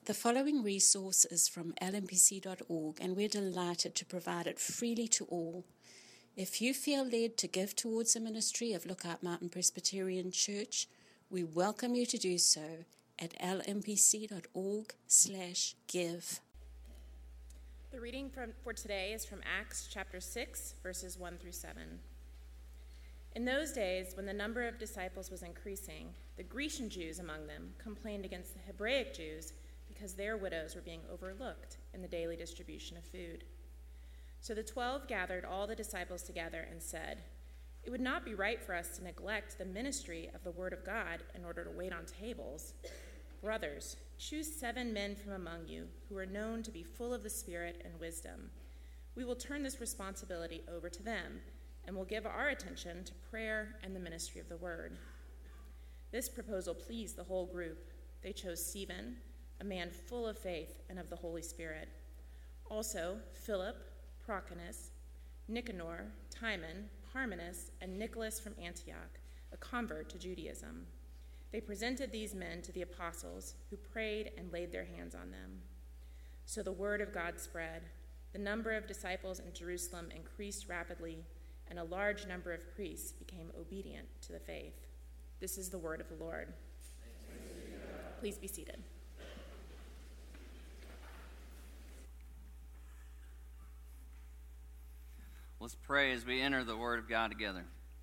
The following resource is from lmpc.org, and we're delighted to provide it freely to all. If you feel led to give towards the ministry of Lookout Mountain Presbyterian Church, we welcome you to do so at lmpc.org/give. The reading for today is from Acts chapter 6, verses 1 through 7. In those days, when the number of disciples was increasing, the Grecian Jews among them complained against the Hebraic Jews because their widows were being overlooked in the daily distribution of food. So the 12 gathered all the disciples together and said, "It would not be right for us to neglect the ministry of the word of God in order to wait on tables. Brothers, choose 7 men from among you who are known to be full of the Spirit and wisdom. We will turn this responsibility over to them, and will give our attention to prayer and the ministry of the word." This proposal pleased the whole group. They chose Stephen, a man full of faith and of the Holy Spirit. Also Philip, Prochorus, Nicanor, Timon, Parmenas, and Nicholas from Antioch, a convert to Judaism. They presented these men to the apostles, who prayed and laid their hands on them. So the word of God spread. The number of disciples in Jerusalem increased rapidly, and a large number of priests became obedient to the faith. This is the word of the Lord. Please be seated. Let's pray as we enter the Word of God together.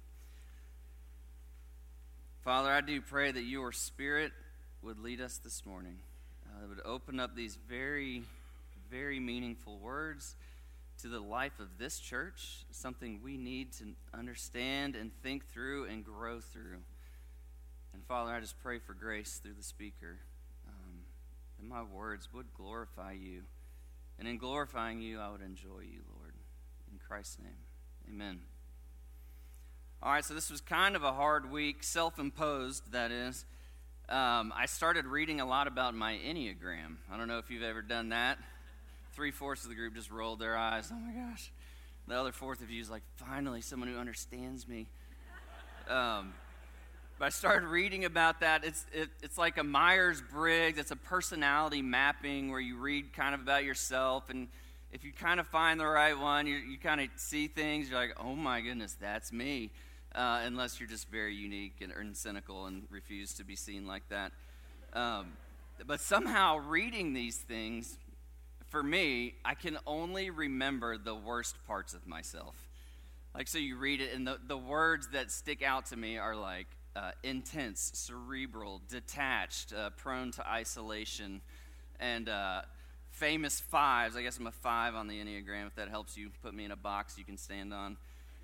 Father, I do pray that your Spirit would lead us this morning. It would open up these very, very meaningful words to the life of this church, something we need to understand and think through and grow through. And Father, I just pray for grace through the speaker, that my words would glorify you. And in glorifying you, I would enjoy you, Lord. In Christ's name, amen. All right, so this was kind of a hard week, self-imposed, that is. I started reading a lot about my Enneagram. I don't know if you've ever done that. 3/4 of the group just rolled their eyes. Oh, my gosh. The other fourth of you is like, finally, someone who understands me. But I started reading about that. It's like a Myers-Briggs. It's a personality mapping where you read kind of about yourself, and if you kind of find the right one, you kind of see things, you're like, oh my goodness, that's me, unless you're just very unique and cynical and refuse to be seen like that. But somehow reading these things, for me, I can only remember the worst parts of myself. Like, so you read it, and the words that stick out to me are like intense, cerebral, detached, prone to isolation, and famous fives. I guess I'm a 5 on the Enneagram, if that helps you put me in a box you can stand on.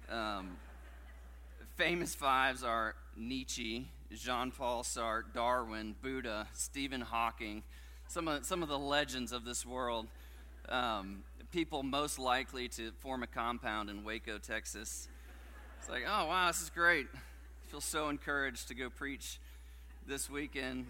Famous fives are Nietzsche, Jean-Paul Sartre, Darwin, Buddha, Stephen Hawking, some of the legends of this world. People most likely to form a compound in Waco, Texas. It's like, oh, wow, this is great. I feel so encouraged to go preach this weekend.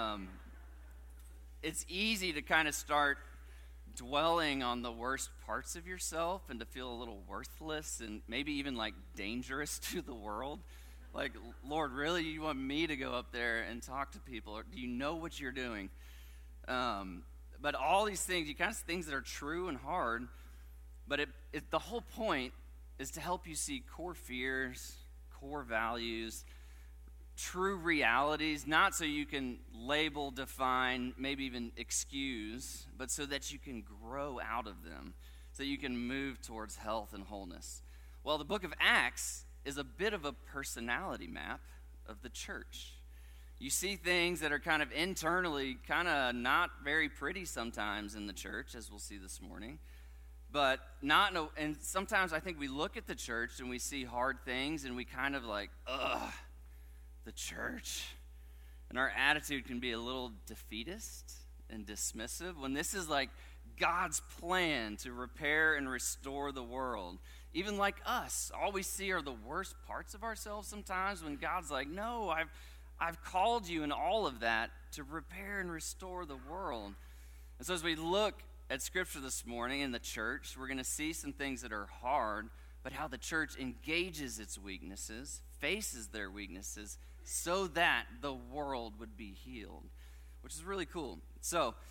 It's easy to kind of start dwelling on the worst parts of yourself and to feel a little worthless and maybe even like dangerous to the world. Like, Lord, really, you want me to go up there and talk to people? Or do you know what you're doing? But all these things, you kind of things that are true and hard, but the whole point is to help you see core fears, core values, true realities, not so you can label, define, maybe even excuse, but so that you can grow out of them, so you can move towards health and wholeness. Well, the book of Acts is a bit of a personality map of the church. You see things that are kind of internally kind of not very pretty sometimes in the church, as we'll see this morning, but and sometimes I think we look at the church and we see hard things and we kind of like, ugh, the church. And our attitude can be a little defeatist and dismissive when this is like God's plan to repair and restore the world. Even like us, all we see are the worst parts of ourselves sometimes, when God's like, no, I've called you in all of that to repair and restore the world. And so as we look at Scripture this morning in the church, we're going to see some things that are hard, but how the church engages its weaknesses, faces their weaknesses, so that the world would be healed, which is really cool. So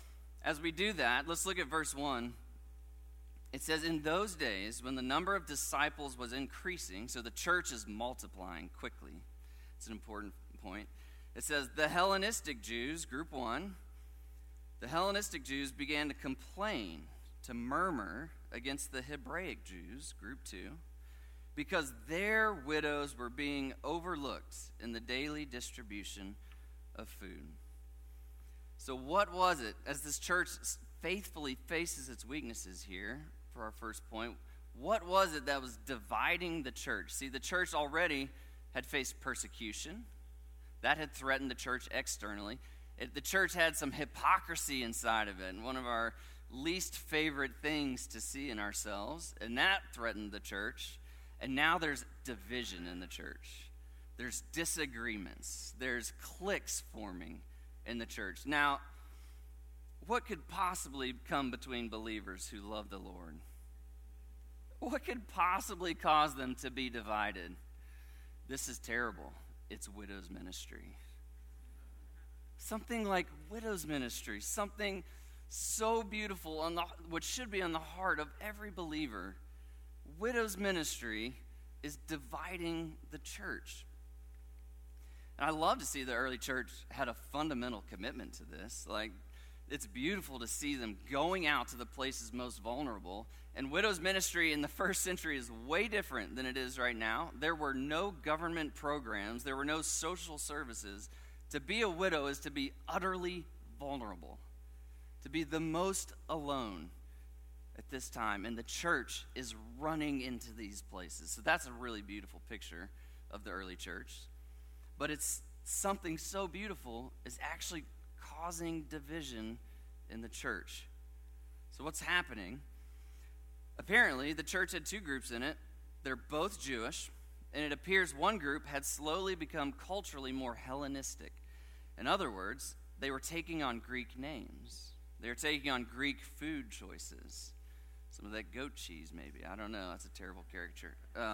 as we do that, let's look at verse 1. It says, in those days, when the number of disciples was increasing, so the church is multiplying quickly. It's an important point. It says, the Hellenistic Jews, group 1, the Hellenistic Jews began to complain, to murmur against the Hebraic Jews, group 2, because their widows were being overlooked in the daily distribution of food. So what was it, as this church faithfully faces its weaknesses here, for our first point, what was it that was dividing the church? See, the church already had faced persecution. That had threatened the church externally. The church had some hypocrisy inside of it, and one of our least favorite things to see in ourselves, and that threatened the church. And now there's division in the church. There's disagreements. There's cliques forming in the church. Now, what could possibly come between believers who love the Lord? What could possibly cause them to be divided? This is terrible. It's widows' ministry. Something like widows' ministry, something so beautiful, which should be on the heart of every believer. Widows' ministry is dividing the church. And I love to see the early church had a fundamental commitment to this. Like, it's beautiful to see them going out to the places most vulnerable. And widows' ministry in the first century is way different than it is right now. There were no government programs. There were no social services. To be a widow is to be utterly vulnerable, to be the most alone at this time. And the church is running into these places. So that's a really beautiful picture of the early church. But it's something so beautiful is actually causing division in the church. So what's happening? Apparently, the church had two groups in it. They're both Jewish, and it appears one group had slowly become culturally more Hellenistic. In other words, they were taking on Greek names. They were taking on Greek food choices. Some of that goat cheese, maybe. I don't know. That's a terrible caricature.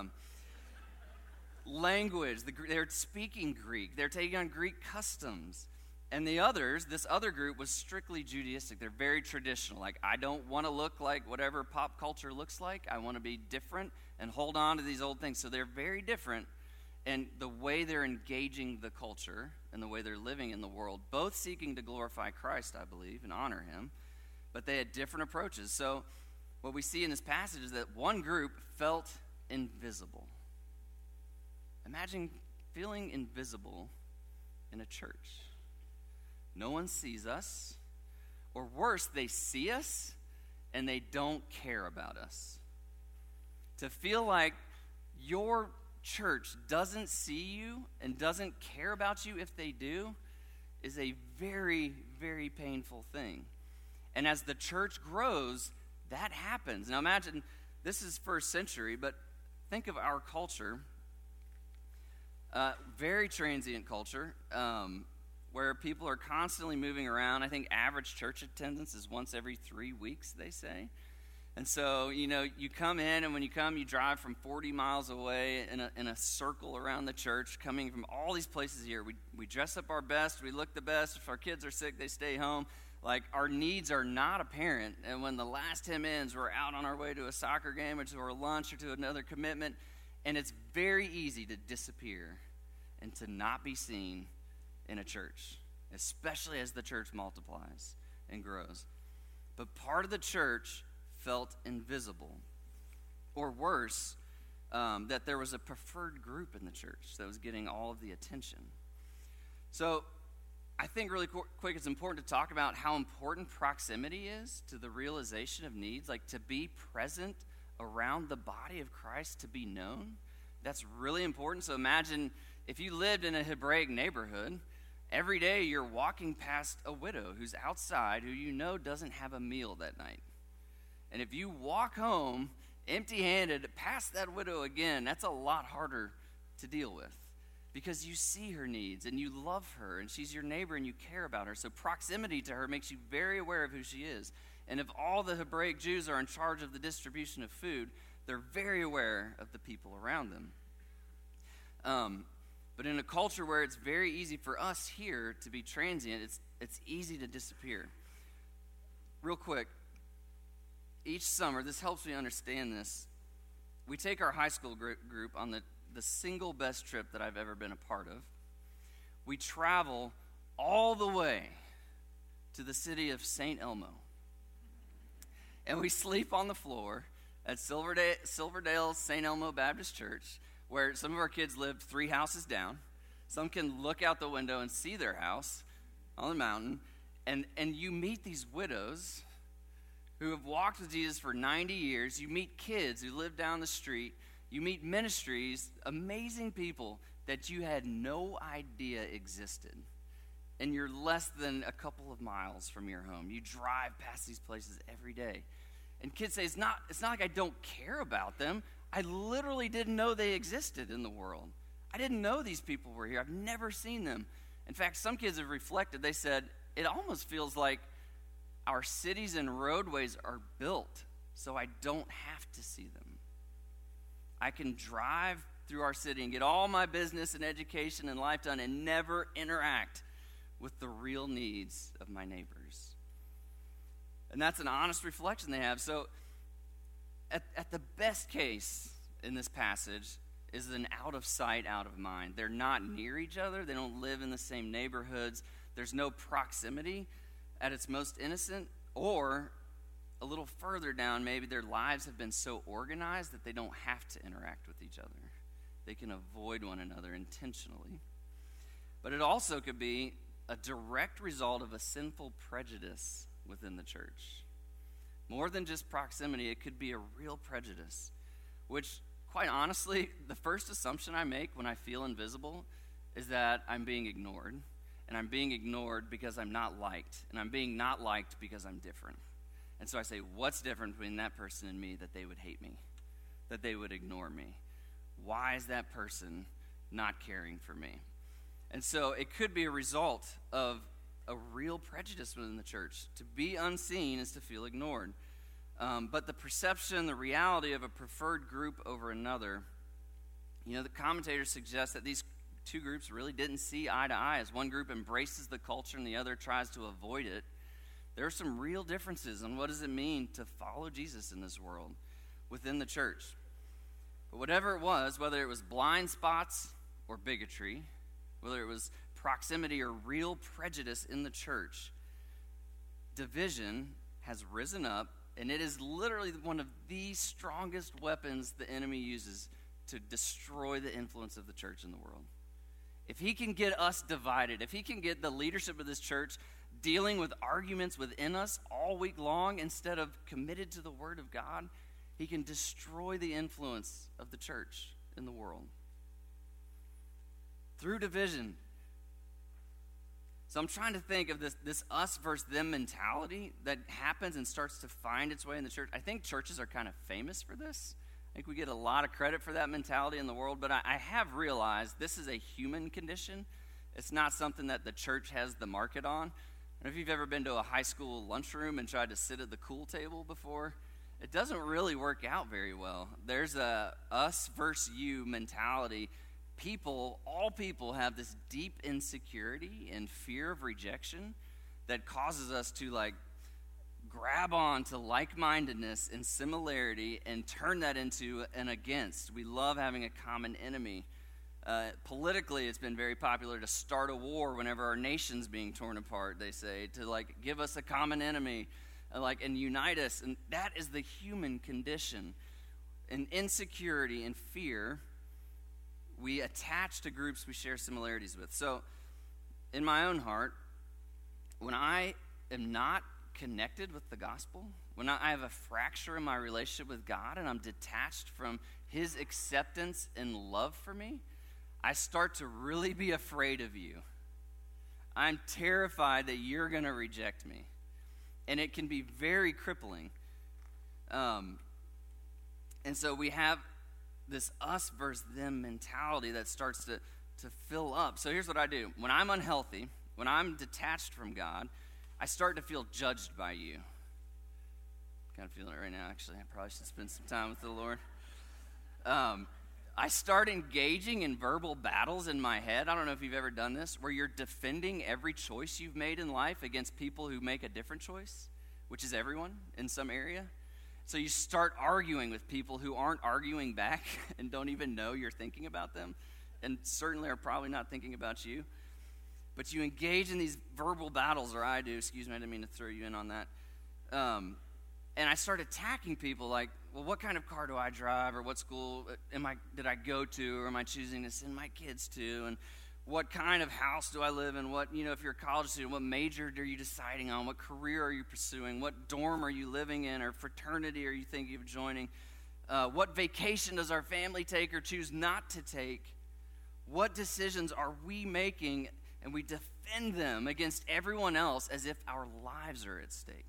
Language. They're speaking Greek. They're taking on Greek customs. And the others, this other group, was strictly Judaistic. They're very traditional. Like, I don't want to look like whatever pop culture looks like. I want to be different and hold on to these old things. So they're very different. And the way they're engaging the culture and the way they're living in the world, both seeking to glorify Christ, I believe, and honor him, but they had different approaches. So what we see in this passage is that one group felt invisible. Imagine feeling invisible in a church. No one sees us, or worse, they see us and they don't care about us. To feel like your church doesn't see you and doesn't care about you if they do is a very, very painful thing. And as the church grows, that happens. Now imagine, this is first century, but think of our culture. Very transient culture, where people are constantly moving around. I think average church attendance is once every 3 weeks, they say. And so, you come in, and when you come, you drive from 40 miles away in a circle around the church, coming from all these places here. We dress up our best, we look the best. If our kids are sick, they stay home. Like, our needs are not apparent. And when the last hymn ends, we're out on our way to a soccer game or to a lunch or to another commitment. And it's very easy to disappear and to not be seen in a church, especially as the church multiplies and grows. But part of the church felt invisible, or worse, that there was a preferred group in the church that was getting all of the attention. So I think really quick, it's important to talk about how important proximity is to the realization of needs, like to be present around the body of Christ, to be known. That's really important. So imagine if you lived in a Hebraic neighborhood, every day you're walking past a widow who's outside, who you know doesn't have a meal that night. And if you walk home empty-handed past that widow again, that's a lot harder to deal with, because you see her needs and you love her and she's your neighbor and you care about her. So proximity to her makes you very aware of who she is. And if all the Hebraic Jews are in charge of the distribution of food, they're very aware of the people around them. But in a culture where it's very easy for us here to be transient, it's easy to disappear. real quick, each summer, this helps me understand this, we take our high school group on the single best trip that I've ever been a part of. We travel all the way to the city of St. Elmo. And we sleep on the floor at Silverdale St. Elmo Baptist Church, where some of our kids live 3 houses down. Some can look out the window and see their house on the mountain. And you meet these widows who have walked with Jesus for 90 years. You meet kids who live down the street. You meet ministries, amazing people that you had no idea existed. And you're less than a couple of miles from your home. You drive past these places every day. And kids say, it's not like I don't care about them. I literally didn't know they existed in the world. I didn't know these people were here. I've never seen them. In fact, some kids have reflected. They said, it almost feels like our cities and roadways are built so I don't have to see them. I can drive through our city and get all my business and education and life done and never interact with the real needs of my neighbors. And that's an honest reflection they have. So at the best case in this passage is an out of sight, out of mind. They're not near each other. They don't live in the same neighborhoods. There's no proximity at its most innocent. Or a little further down, maybe their lives have been so organized that they don't have to interact with each other. They can avoid one another intentionally. But it also could be a direct result of a sinful prejudice within the church. More than just proximity, it could be a real prejudice, which, quite honestly, the first assumption I make when I feel invisible is that I'm being ignored, and I'm being ignored because I'm not liked, and I'm being not liked because I'm different. And so I say, what's different between that person and me that they would hate me, that they would ignore me? Why is that person not caring for me? And so it could be a result of a real prejudice within the church. To be unseen is to feel ignored. But the perception, the reality of a preferred group over another, the commentators suggest that these two groups really didn't see eye to eye. As one group embraces the culture and the other tries to avoid it, there are some real differences on what does it mean to follow Jesus in this world within the church. But whatever it was, whether it was blind spots or bigotry, whether it was proximity or real prejudice in the church, division has risen up, and it is literally one of the strongest weapons the enemy uses to destroy the influence of the church in the world. If he can get us divided, if he can get the leadership of this church dealing with arguments within us all week long instead of committed to the Word of God, he can destroy the influence of the church in the world through division. So I'm trying to think of this us versus them mentality that happens and starts to find its way in the church. I think churches are kind of famous for this. I think we get a lot of credit for that mentality in the world, but I have realized this is a human condition. It's not something that the church has the market on. I don't know if you've ever been to a high school lunchroom and tried to sit at the cool table before. It doesn't really work out very well. There's a us versus you mentality. All people have this deep insecurity and fear of rejection that causes us to grab on to like-mindedness and similarity and turn that into an against. We love having a common enemy. Politically, it's been very popular to start a war whenever our nation's being torn apart, they say, to give us a common enemy and unite us. And that is the human condition. And insecurity and fear, we attach to groups we share similarities with. So, in my own heart, when I am not connected with the gospel, when I have a fracture in my relationship with God and I'm detached from his acceptance and love for me, I start to really be afraid of you. I'm terrified that you're going to reject me. And it can be very crippling. And so we have this us versus them mentality that starts to fill up. So here's what I do. When I'm unhealthy, when I'm detached from God, I start to feel judged by you. Kind of feeling it right now, actually. I probably should spend some time with the Lord. I start engaging in verbal battles in my head. I don't know if you've ever done this, where you're defending every choice you've made in life against people who make a different choice, which is everyone in some area. So you start arguing with people who aren't arguing back and don't even know you're thinking about them, and certainly are probably not thinking about you. But you engage in these verbal battles, or I do. Excuse me, I didn't mean to throw you in on that. And I start attacking people like, well, what kind of car do I drive, or what school did I go to, or am I choosing to send my kids to, and what kind of house do I live in, what, if you're a college student, what major are you deciding on, what career are you pursuing, what dorm are you living in, or fraternity are you thinking of joining, what vacation does our family take or choose not to take, what decisions are we making, and we defend them against everyone else as if our lives are at stake.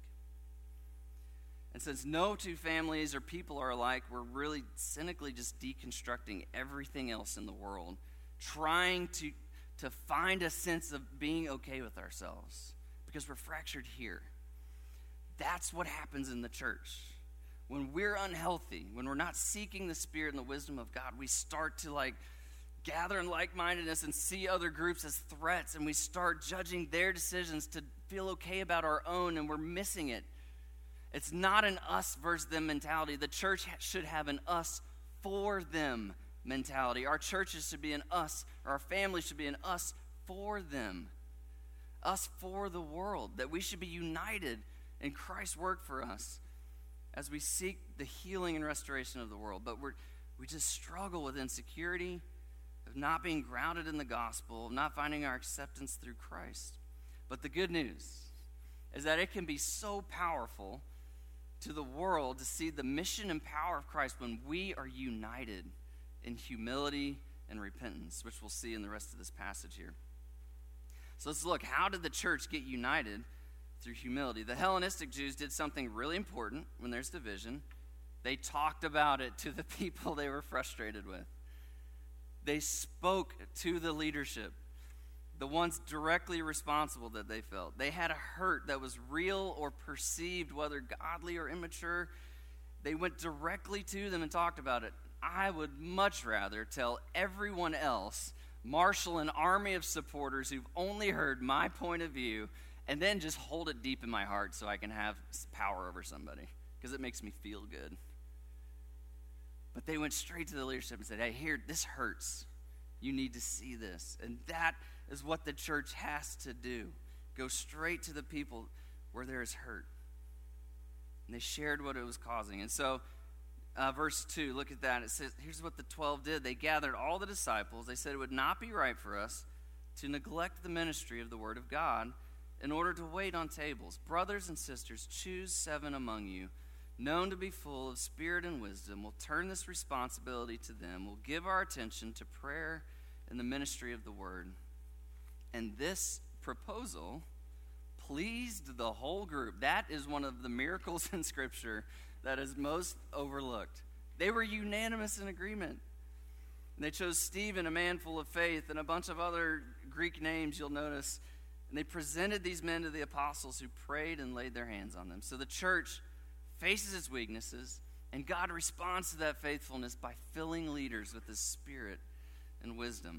And since no two families or people are alike, we're really cynically just deconstructing everything else in the world, trying to find a sense of being okay with ourselves because we're fractured here. That's what happens in the church. When we're unhealthy, when we're not seeking the Spirit and the wisdom of God, we start to gather in like-mindedness and see other groups as threats, and we start judging their decisions to feel okay about our own, and we're missing it. It's not an us versus them mentality. The church should have an us for them mentality. Our churches should be an us, or our families should be an us for them. Us for the world. That we should be united in Christ's work for us as we seek the healing and restoration of the world. But we just struggle with insecurity, of not being grounded in the gospel, of not finding our acceptance through Christ. But the good news is that it can be so powerful to the world to see the mission and power of Christ when we are united in humility and repentance, which we'll see in the rest of this passage here. So let's look. How did the church get united through humility? The Hellenistic Jews did something really important when there's division. They talked about it to the people they were frustrated with. They spoke to the leadership, the ones directly responsible that they felt. They had a hurt that was real or perceived, whether godly or immature. They went directly to them and talked about it. I would much rather tell everyone else, marshal an army of supporters who've only heard my point of view, and then just hold it deep in my heart so I can have power over somebody, because it makes me feel good. But they went straight to the leadership and said, hey, here, this hurts. You need to see this. And that is what the church has to do. Go straight to the people where there is hurt. And they shared what it was causing. And so, verse 2, look at that. It says, here's what the 12 did. They gathered all the disciples. They said it would not be right for us to neglect the ministry of the word of God in order to wait on tables. Brothers and sisters, choose 7 among you, known to be full of spirit and wisdom. We'll turn this responsibility to them. We'll give our attention to prayer and the ministry of the word. And this proposal pleased the whole group. That is one of the miracles in Scripture that is most overlooked. They were unanimous in agreement. And they chose Stephen, a man full of faith, and a bunch of other Greek names you'll notice. And they presented these men to the apostles, who prayed and laid their hands on them. So the church faces its weaknesses, and God responds to that faithfulness by filling leaders with His Spirit and wisdom.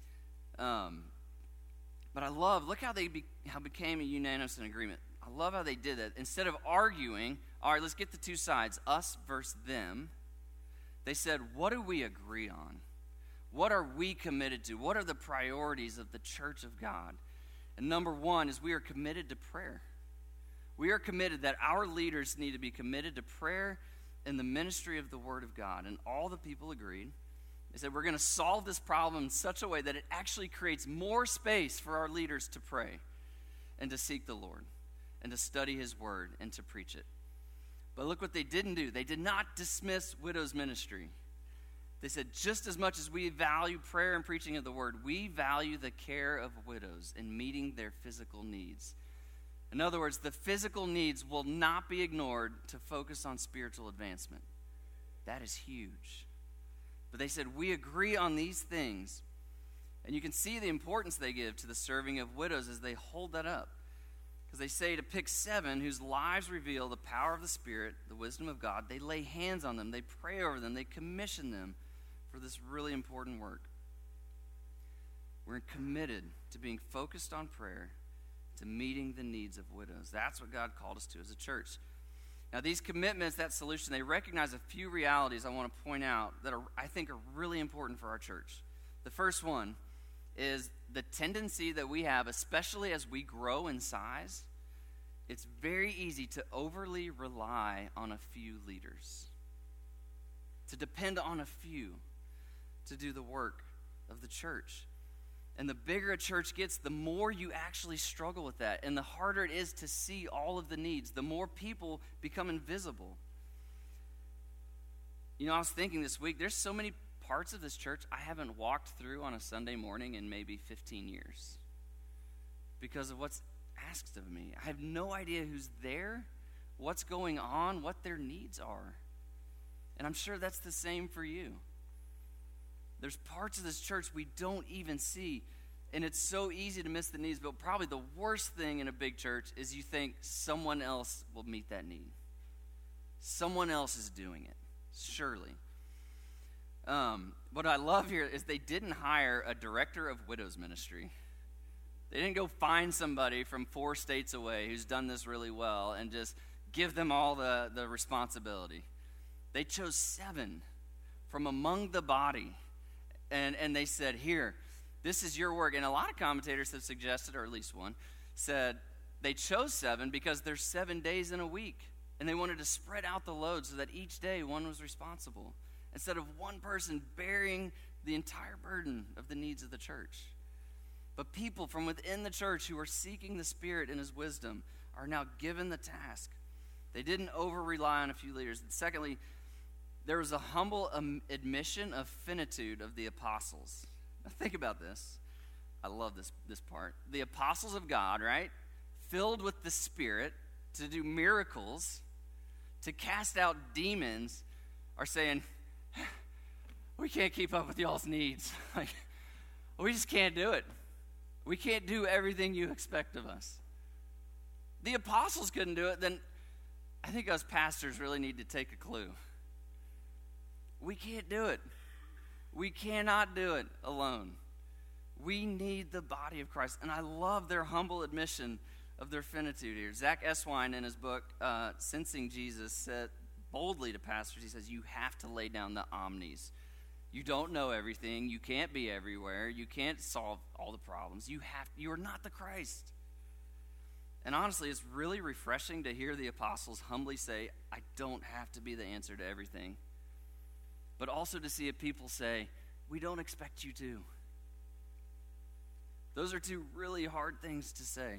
But I love, look how they became a unanimous in agreement. I love how they did that. Instead of arguing, all right, let's get the two sides, us versus them, they said, what do we agree on? What are we committed to? What are the priorities of the church of God? And number one is we are committed to prayer. We are committed that our leaders need to be committed to prayer and the ministry of the Word of God. And all the people agreed. They said, we're going to solve this problem in such a way that it actually creates more space for our leaders to pray and to seek the Lord and to study His Word and to preach it. But look what they didn't do. They did not dismiss widows' ministry. They said, just as much as we value prayer and preaching of the Word, we value the care of widows and meeting their physical needs. In other words, the physical needs will not be ignored to focus on spiritual advancement. That is huge. But they said, we agree on these things. And you can see the importance they give to the serving of widows as they hold that up. Because they say to pick 7 whose lives reveal the power of the Spirit, the wisdom of God. They lay hands on them. They pray over them. They commission them for this really important work. We're committed to being focused on prayer to meeting the needs of widows. That's what God called us to as a church. Now, these commitments, that solution, they recognize a few realities I want to point out that I think are really important for our church. The first one is the tendency that we have, especially as we grow in size, it's very easy to overly rely on a few leaders, to depend on a few to do the work of the church. And the bigger a church gets, the more you actually struggle with that. And the harder it is to see all of the needs. The more people become invisible. You know, I was thinking this week, there's so many parts of this church I haven't walked through on a Sunday morning in maybe 15 years because of what's asked of me. I have no idea who's there, what's going on, what their needs are. And I'm sure that's the same for you. There's parts of this church we don't even see, and it's so easy to miss the needs, but probably the worst thing in a big church is you think someone else will meet that need. Someone else is doing it, surely. What I love here is they didn't hire a director of widows ministry. They didn't go find somebody from 4 states away who's done this really well and just give them all the responsibility. They chose 7 from among the body. And they said, here, this is your work. And a lot of commentators have suggested, or at least one, said they chose 7 because there's 7 days in a week. And they wanted to spread out the load so that each day one was responsible, instead of one person bearing the entire burden of the needs of the church. But people from within the church who are seeking the Spirit and His wisdom are now given the task. They didn't over-rely on a few leaders. And secondly, there was a humble admission of finitude of the apostles. Now think about this. I love this part. The apostles of God, right? Filled with the Spirit to do miracles, to cast out demons, are saying, we can't keep up with y'all's needs. Like, we just can't do it. We can't do everything you expect of us. The apostles couldn't do it, then I think us pastors really need to take a clue. We can't do it. We cannot do it alone. We need the body of Christ. And I love their humble admission of their finitude here. Zach Eswine, in his book, Sensing Jesus, said boldly to pastors, he says, you have to lay down the omnis. You don't know everything. You can't be everywhere. You can't solve all the problems. You are not the Christ. And honestly, it's really refreshing to hear the apostles humbly say, I don't have to be the answer to everything. But also to see a people say, we don't expect you to. Those are 2 really hard things to say.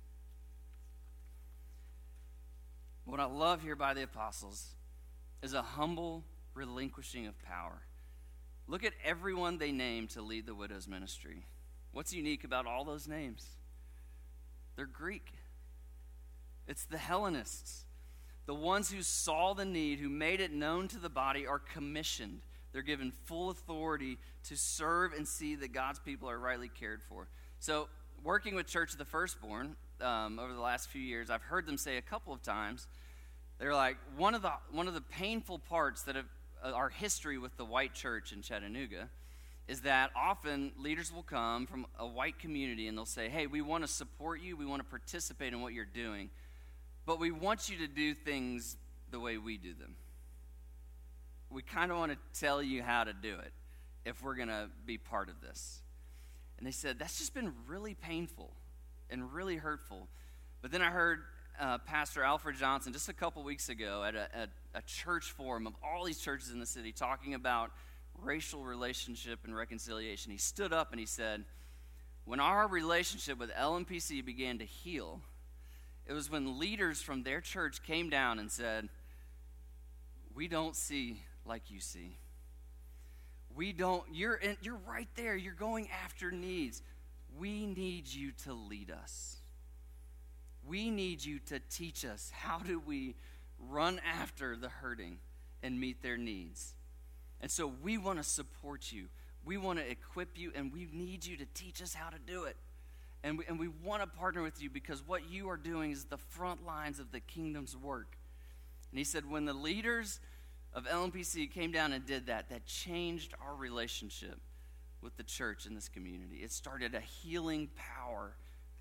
What I love here by the apostles is a humble relinquishing of power. Look at everyone they named to lead the widows' ministry. What's unique about all those names? They're Greek. It's the Hellenists. The ones who saw the need, who made it known to the body, are commissioned. They're given full authority to serve and see that God's people are rightly cared for. So, working with Church of the Firstborn over the last few years, I've heard them say a couple of times, they're like, one of the painful parts that of our history with the white church in Chattanooga is that often leaders will come from a white community and they'll say, hey, we want to support you, we want to participate in what you're doing, but we want you to do things the way we do them. We kind of want to tell you how to do it if we're going to be part of this. And they said, that's just been really painful and really hurtful. But then I heard Pastor Alfred Johnson just a couple weeks ago at a church forum of all these churches in the city talking about racial relationship and reconciliation. He stood up and he said, when our relationship with LMPC began to heal, it was when leaders from their church came down and said, we don't see like you see. You're right there. You're going after needs. We need you to lead us. We need you to teach us how do we run after the hurting and meet their needs. And so we want to support you. We want to equip you, and we need you to teach us how to do it. And we want to partner with you because what you are doing is the front lines of the kingdom's work. And he said, when the leaders of LMPC came down and did that, that changed our relationship with the church in this community. It started a healing power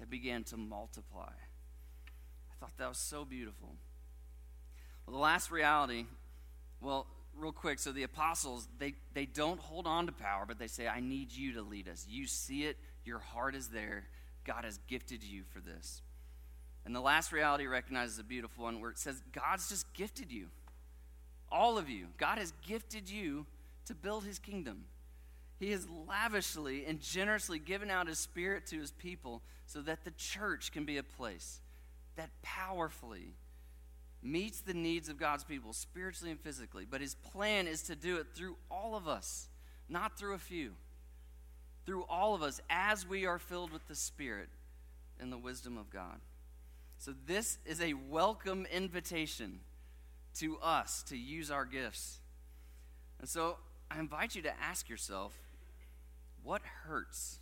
that began to multiply. I thought that was so beautiful. Well, the last reality, well, real quick, so the apostles, they don't hold on to power, but they say, I need you to lead us. You see it, your heart is there. God has gifted you for this. And the last reality recognizes a beautiful one where it says, God's just gifted you. All of you. God has gifted you to build his kingdom. He has lavishly and generously given out his Spirit to his people so that the church can be a place that powerfully meets the needs of God's people spiritually and physically. But his plan is to do it through all of us, not through a few. Through all of us as we are filled with the Spirit and the wisdom of God. So this is a welcome invitation to us to use our gifts. And so I invite you to ask yourself, what hurts?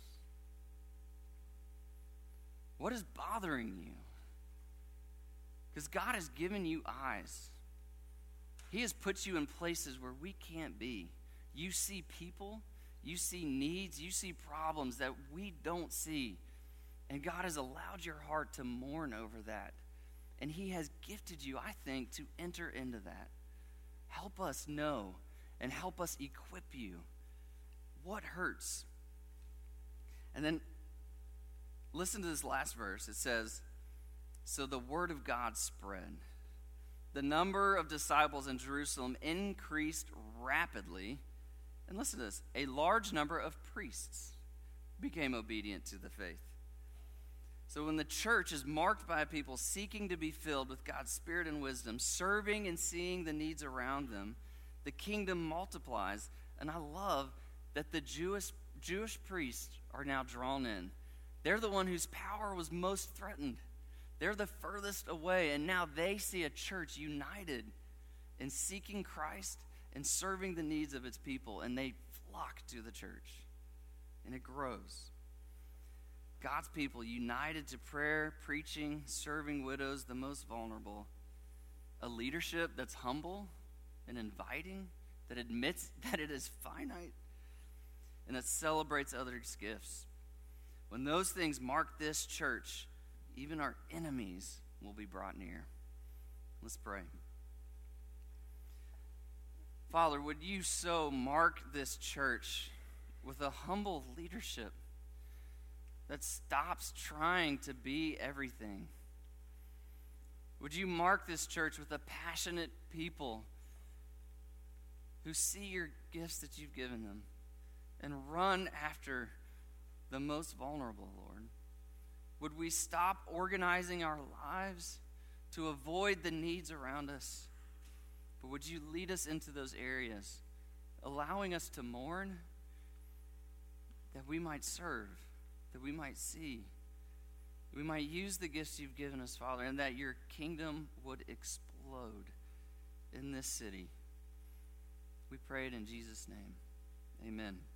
What is bothering you? Because God has given you eyes. He has put you in places where we can't be. You see people, you see needs, you see problems that we don't see. And God has allowed your heart to mourn over that. And he has gifted you, I think, to enter into that. Help us know and help us equip you. What hurts? And then listen to this last verse. It says, so the word of God spread. The number of disciples in Jerusalem increased rapidly. And listen to this. A large number of priests became obedient to the faith. So when the church is marked by people seeking to be filled with God's Spirit and wisdom, serving and seeing the needs around them, the kingdom multiplies. And I love that the Jewish priests are now drawn in. They're the one whose power was most threatened. They're the furthest away, and now they see a church united in seeking Christ and serving the needs of its people, and they flock to the church, and it grows. God's people united to prayer, preaching, serving widows, the most vulnerable. A leadership that's humble and inviting, that admits that it is finite, and that celebrates others' gifts. When those things mark this church, even our enemies will be brought near. Let's pray. Father, would you so mark this church with a humble leadership that stops trying to be everything? Would you mark this church with a passionate people who see your gifts that you've given them and run after the most vulnerable, Lord? Would we stop organizing our lives to avoid the needs around us? But would you lead us into those areas, allowing us to mourn, that we might serve, that we might see, that we might use the gifts you've given us, Father, and that your kingdom would explode in this city. We pray it in Jesus' name. Amen.